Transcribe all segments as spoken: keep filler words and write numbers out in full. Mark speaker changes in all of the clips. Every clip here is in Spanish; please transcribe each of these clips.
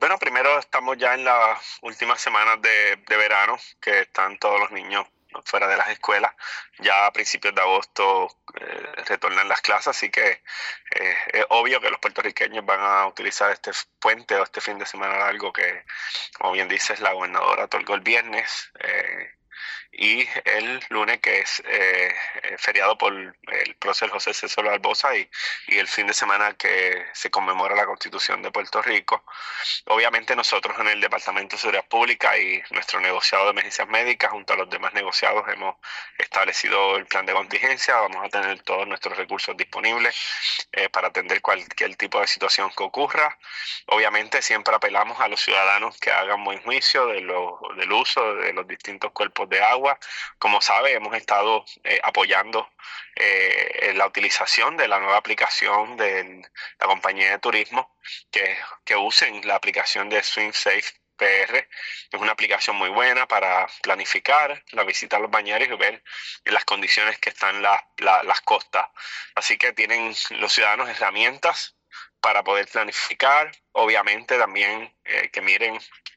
Speaker 1: Bueno, primero estamos ya en las últimas semanas de, de verano, que están todos los niños fuera de las escuelas. Ya a principios de agosto eh, retornan las clases, así que eh, es obvio que los puertorriqueños van a utilizar este puente o este fin de semana largo que, como bien dices, la gobernadora otorgó el viernes. Eh, y el lunes, que es eh, eh, feriado por el prócer José César Barbosa, y, y el fin de semana que se conmemora la Constitución de Puerto Rico. Obviamente nosotros en el Departamento de Seguridad Pública y nuestro negociado de emergencias médicas, junto a los demás negociados, hemos establecido el plan de contingencia. Vamos a tener todos nuestros recursos disponibles eh, para atender cualquier tipo de situación que ocurra. Obviamente siempre apelamos a los ciudadanos que hagan buen juicio de lo, del uso de los distintos cuerpos de agua. Como sabe, hemos estado eh, apoyando eh, la utilización de la nueva aplicación de la compañía de turismo, que, que usen la aplicación de SwimSafe P R. Es una aplicación muy buena para planificar la visita a los bañarios y ver en las condiciones que están la, la, las costas. Así que tienen los ciudadanos herramientas para poder planificar. Obviamente también eh, que miren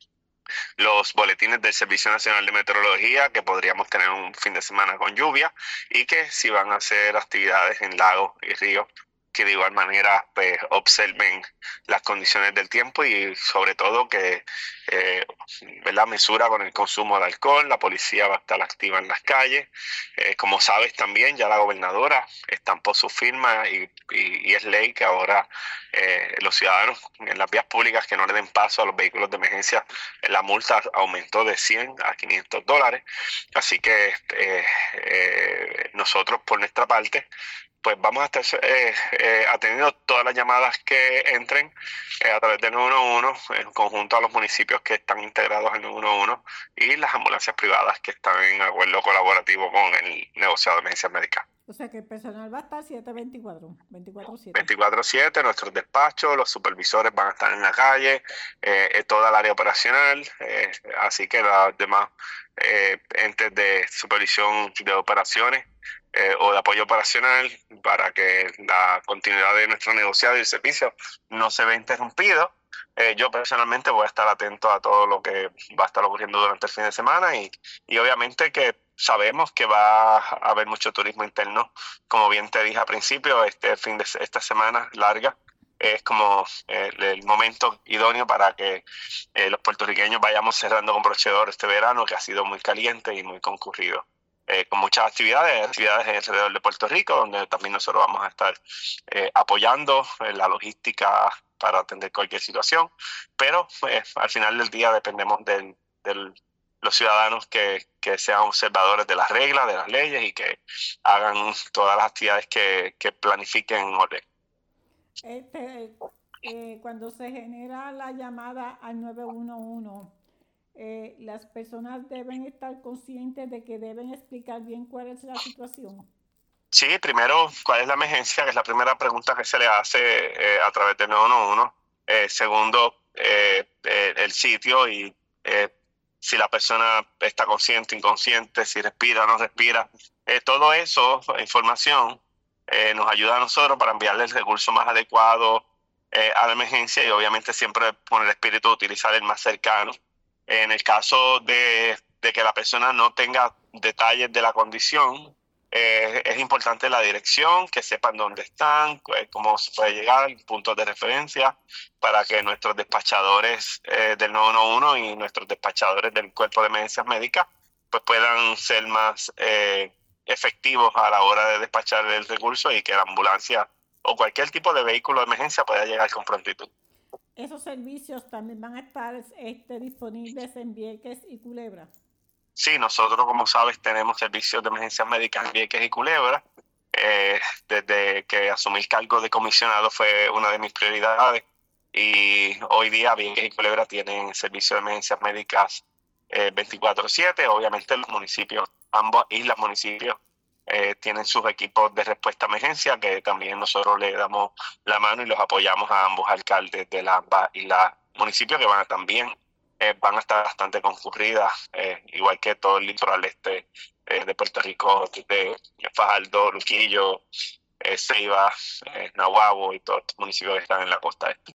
Speaker 1: los boletines del Servicio Nacional de Meteorología, que podríamos tener un fin de semana con lluvia, y que si van a hacer actividades en lagos y ríos, que de igual manera pues, observen las condiciones del tiempo y sobre todo que eh, ¿verdad? mesura con el consumo de alcohol. La policía va a estar activa en las calles. Eh, como sabes también, ya la gobernadora estampó su firma y, y, y es ley que ahora eh, los ciudadanos en las vías públicas que no le den paso a los vehículos de emergencia, la multa aumentó de cien a quinientos dólares. Así que eh, eh, nosotros por nuestra parte pues vamos a estar eh, eh, atendiendo todas las llamadas que entren eh, a través del nueve uno uno, en conjunto a los municipios que están integrados en el nueve uno uno y las ambulancias privadas que están en acuerdo colaborativo con el negociado de emergencias médicas.
Speaker 2: O sea que el personal va a estar siete veinticuatro, veinticuatro siete.
Speaker 1: veinticuatro siete, nuestros despachos, los supervisores van a estar en la calle, eh, toda el área operacional, eh, así que los demás eh, entes de supervisión de operaciones eh, o de apoyo operacional para que la continuidad de nuestro negociado y el servicio no se vea interrumpido. Eh, yo personalmente voy a estar atento a todo lo que va a estar ocurriendo durante el fin de semana y, y obviamente que sabemos que va a haber mucho turismo interno. Como bien te dije al principio, este fin de esta semana larga es como eh, el momento idóneo para que eh, los puertorriqueños vayamos cerrando con broche de oro este verano, que ha sido muy caliente y muy concurrido. Eh, con muchas actividades, actividades alrededor de Puerto Rico, donde también nosotros vamos a estar eh, apoyando en la logística para atender cualquier situación, pero eh, al final del día dependemos del, del los ciudadanos que, que sean observadores de las reglas, de las leyes y que hagan todas las actividades que, que planifiquen en orden.
Speaker 2: Este, eh, cuando se genera la llamada al nueve uno uno, eh, las personas deben estar conscientes de que deben explicar bien cuál es la situación.
Speaker 1: Sí, primero, ¿cuál es la emergencia? Que es la primera pregunta que se le hace eh, a través del nueve uno uno. Eh, segundo, eh, eh, el sitio y eh, si la persona está consciente, inconsciente, si respira o no respira. Eh, todo eso, información, eh, nos ayuda a nosotros para enviarle el recurso más adecuado eh, a la emergencia y obviamente siempre con el espíritu de utilizar el más cercano. En el caso de, de que la persona no tenga detalles de la condición, eh, es importante la dirección, que sepan dónde están, cómo se puede llegar, puntos de referencia, para que nuestros despachadores eh, del nueve uno uno y nuestros despachadores del Cuerpo de Emergencias Médicas pues puedan ser más eh, efectivos a la hora de despachar el recurso y que la ambulancia o cualquier tipo de vehículo de emergencia pueda llegar con prontitud.
Speaker 2: Esos servicios también van a estar este, disponibles en Vieques y Culebra.
Speaker 1: Sí, nosotros, como sabes, tenemos servicios de emergencias médicas en Vieques y Culebra. Eh, desde que asumí el cargo de comisionado fue una de mis prioridades y hoy día Vieques y Culebra tienen servicios de emergencias médicas eh, veinticuatro siete. Obviamente los municipios, ambas islas municipios, eh, tienen sus equipos de respuesta a emergencia que también nosotros le damos la mano y los apoyamos a ambos alcaldes de las ambas islas municipios que van a también eh, van a estar bastante concurridas, eh, igual que todo el litoral este eh, de Puerto Rico, de Fajardo, Luquillo, eh, Ceiba, eh, Nahuabo y todos los municipios que están en la costa este.